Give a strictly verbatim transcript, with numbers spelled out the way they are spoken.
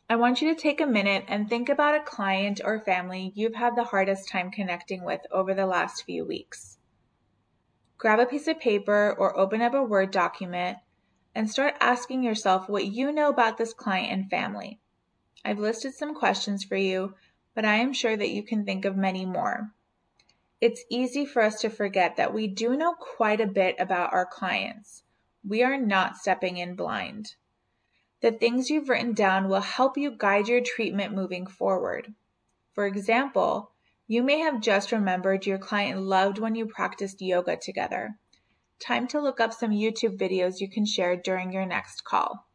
I want you to take a minute and think about a client or family you've had the hardest time connecting with over the last few weeks. Grab a piece of paper or open up a Word document and start asking yourself what you know about this client and family. I've listed some questions for you, but I am sure that you can think of many more. It's easy for us to forget that we do know quite a bit about our clients. We are not stepping in blind. The things you've written down will help you guide your treatment moving forward. For example, you may have just remembered your client loved when you practiced yoga together. Time to look up some YouTube videos you can share during your next call.